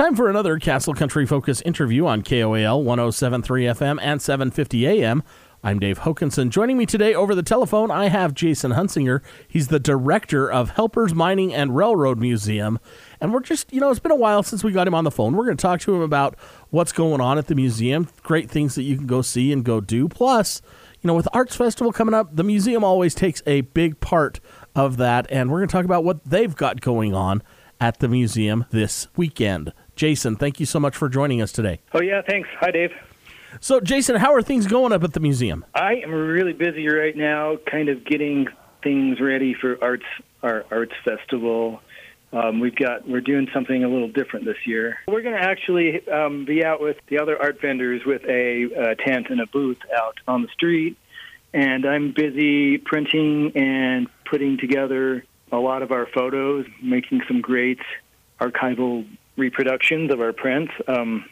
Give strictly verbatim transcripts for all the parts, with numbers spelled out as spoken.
Time for another Castle Country Focus interview on K O A L one oh seven point three F M and seven fifty A M. I'm Dave Hokanson. Joining me today over the telephone, I have Jason Hunsinger. He's the director of Helpers Mining and Railroad Museum. And we're just, you know, it's been a while since we got him on the phone. We're going to talk to him about what's going on at the museum, great things that you can go see and go do. Plus, you know, with Arts Festival coming up, the museum always takes a big part of that. And we're going to talk about what they've got going on at the museum this weekend. Jason, thank you so much for joining us today. Oh, yeah, thanks. Hi, Dave. So, Jason, how are things going up at the museum? I am really busy right now, kind of getting things ready for arts, our arts festival. Um, we've got we're doing something a little different this year. We're going to actually um, be out with the other art vendors with a, a tent and a booth out on the street, and I'm busy printing and putting together a lot of our photos, making some great archival reproductions of our prints. Um,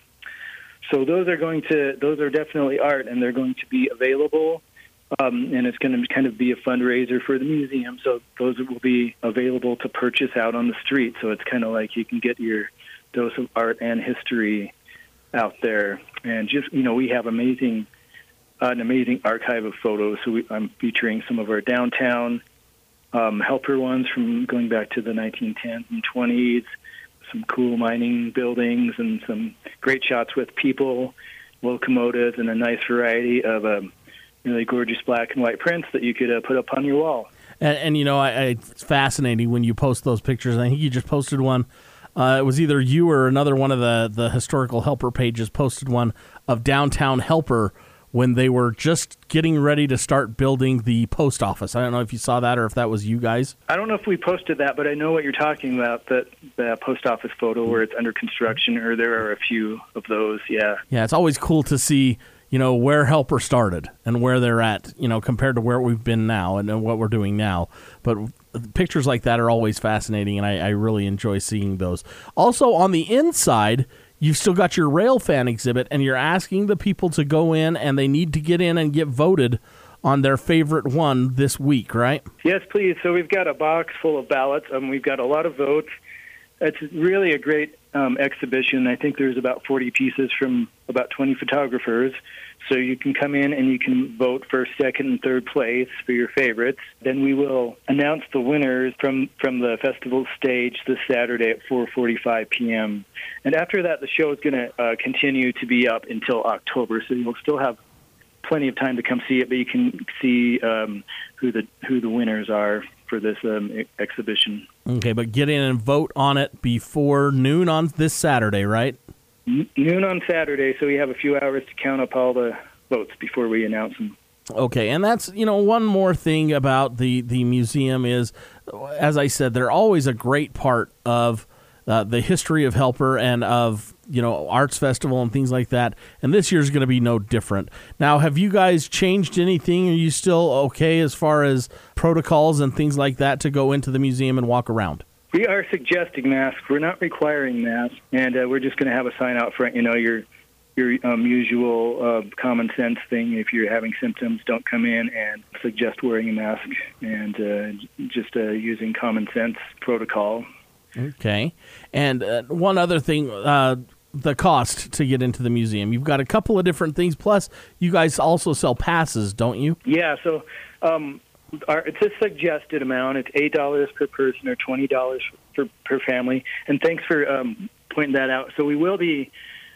So those are going to those are definitely art, and they're going to be available, um, and it's going to kind of be a fundraiser for the museum. So those will be available to purchase out on the street. So it's kind of like you can get your dose of art and history out there. And just you know, we have amazing uh, an amazing archive of photos. So we, I'm featuring some of our downtown um, helper ones from going back to the nineteen tens and twenties. Some cool mining buildings and some great shots with people, locomotives, and a nice variety of um, really gorgeous black and white prints that you could uh, put up on your wall. And, and you know, I, I, it's fascinating when you post those pictures. I think you just posted one. Uh, it was either you or another one of the, the historical helper pages posted one of Downtown Helper when they were just getting ready to start building the post office. I don't know if you saw that or if that was you guys. I don't know if we posted that, but I know what you're talking about, that the post office photo where it's under construction, or there are a few of those, yeah. Yeah, it's always cool to see, you know, where Helper started and where they're at, you know, compared to where we've been now and what we're doing now. But pictures like that are always fascinating, and I, I really enjoy seeing those. Also, on the inside, you've still got your rail fan exhibit, and you're asking the people to go in, and they need to get in and get voted on their favorite one this week, right? Yes, please. So we've got a box full of ballots. Um, we've got a lot of votes. It's really a great um, exhibition. I think there's about forty pieces from about twenty photographers. So you can come in and you can vote for second and third place for your favorites. Then we will announce the winners from, from the festival stage this Saturday at four forty-five p.m. And after that, the show is going to uh, continue to be up until October. So you'll still have plenty of time to come see it, but you can see um, who the who the winners are for this um, exhibition. Okay, but get in and vote on it before noon on this Saturday, right? Noon on Saturday, so we have a few hours to count up all the votes before we announce them. Okay, and that's, you know, one more thing about the, the museum is, as I said, they're always a great part of uh, the history of Helper and of, you know, Arts Festival and things like that, and this year's going to be no different. Now, have you guys changed anything? Are you still okay as far as protocols and things like that to go into the museum and walk around? We are suggesting masks. We're not requiring masks, and uh, we're just going to have a sign out front, you know, your your um, usual uh, common sense thing. If you're having symptoms, don't come in, and suggest wearing a mask and uh, just uh, using common sense protocol. Okay. And uh, one other thing, uh, the cost to get into the museum. You've got a couple of different things, plus you guys also sell passes, don't you? Yeah, so um, our, it's a suggested amount. It's eight dollars per person or twenty dollars for, per family. And thanks for um, pointing that out. So we will be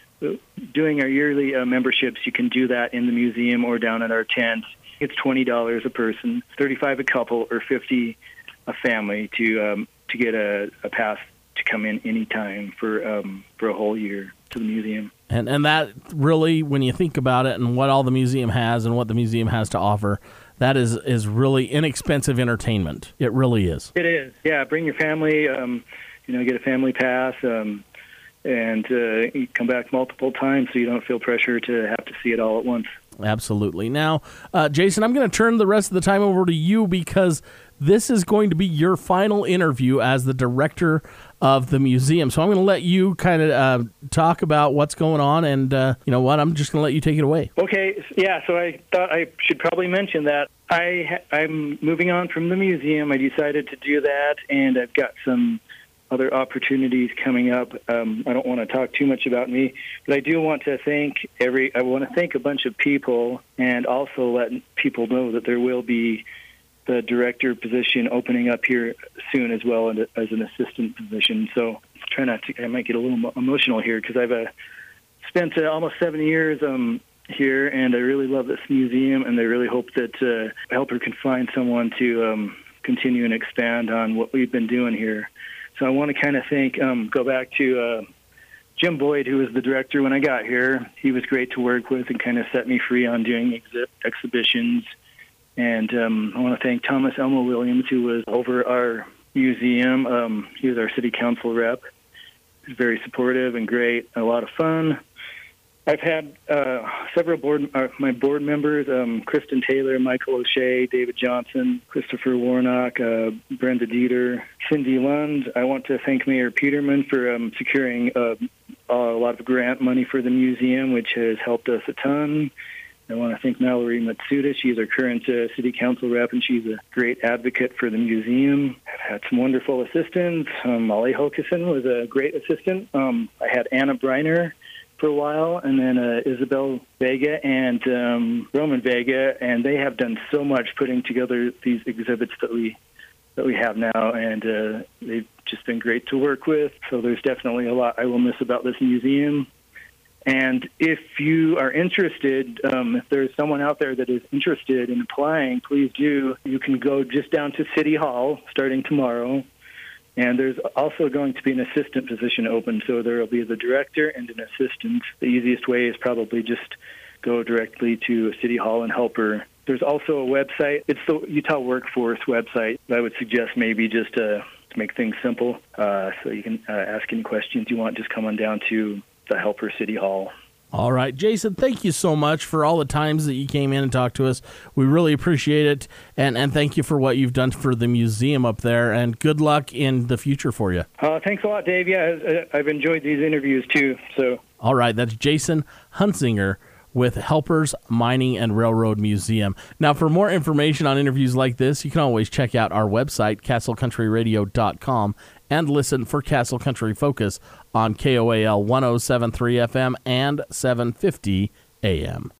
doing our yearly uh, memberships. You can do that in the museum or down at our tent. It's twenty dollars a person, thirty-five dollars a couple, or fifty dollars a family to um, to get a, a pass to come in anytime for um, for a whole year to the museum. And and that really, when you think about it and what all the museum has and what the museum has to offer, that is, is really inexpensive entertainment. It really is. It is. Yeah, bring your family, um, you know, get a family pass, um, and uh, you come back multiple times so you don't feel pressure to have to see it all at once. Absolutely. Now, uh, Jason, I'm going to turn the rest of the time over to you because this is going to be your final interview as the director of the museum. So I'm going to let you kind of uh, talk about what's going on, and uh, you know what? I'm just going to let you take it away. Okay. Yeah. So I thought I should probably mention that I ha- I'm moving on from the museum. I decided to do that, and I've got some other opportunities coming up. Um, I don't want to talk too much about me, but I do want to thank every. I want to thank a bunch of people, and also let people know that there will be the director position opening up here soon as well as an assistant position. So try not to. I might get a little emotional here because I've uh, spent uh, almost seven years um, here, and I really love this museum, and I really hope that uh, Helper can find someone to um, continue and expand on what we've been doing here. So I want to kind of think, um, go back to uh, Jim Boyd, who was the director when I got here. He was great to work with and kind of set me free on doing exhi- exhibitions. And um, I want to thank Thomas Elmo Williams, who was over our museum. Um, he was our city council rep. He was very supportive and great, a lot of fun. I've had uh, several board, uh, my board members, um, Kristen Taylor, Michael O'Shea, David Johnson, Christopher Warnock, uh, Brenda Dieter, Cindy Lund. I want to thank Mayor Peterman for um, securing uh, a lot of grant money for the museum, which has helped us a ton. I want to thank Mallory Matsuda. She's our current uh, city council rep, and she's a great advocate for the museum. I've had some wonderful assistants. Um, Molly Hokeson was a great assistant. Um, I had Anna Briner for a while, and then uh, Isabel Vega and um, Roman Vega, and they have done so much putting together these exhibits that we that we have now, and uh, they've just been great to work with. So there's definitely a lot I will miss about this museum. And if you are interested, um, if there's someone out there that is interested in applying, please do. You can go just down to City Hall starting tomorrow. And there's also going to be an assistant position open, so there will be the director and an assistant. The easiest way is probably just go directly to City Hall and Helper. There's also a website. It's the Utah Workforce website. I would suggest maybe just uh, to make things simple, uh, so you can uh, ask any questions you want. Just come on down to the Helper City Hall. All right, Jason, thank you so much for all the times that you came in and talked to us. We really appreciate it, and, and thank you for what you've done for the museum up there, and good luck in the future for you. Uh, thanks a lot, Dave. Yeah, I've enjoyed these interviews, too. So, all right, that's Jason Hunsinger with Helpers Mining and Railroad Museum. Now, for more information on interviews like this, you can always check out our website, castle country radio dot com, and listen for Castle Country Focus on K O A L one oh seven point three F M and seven fifty A M.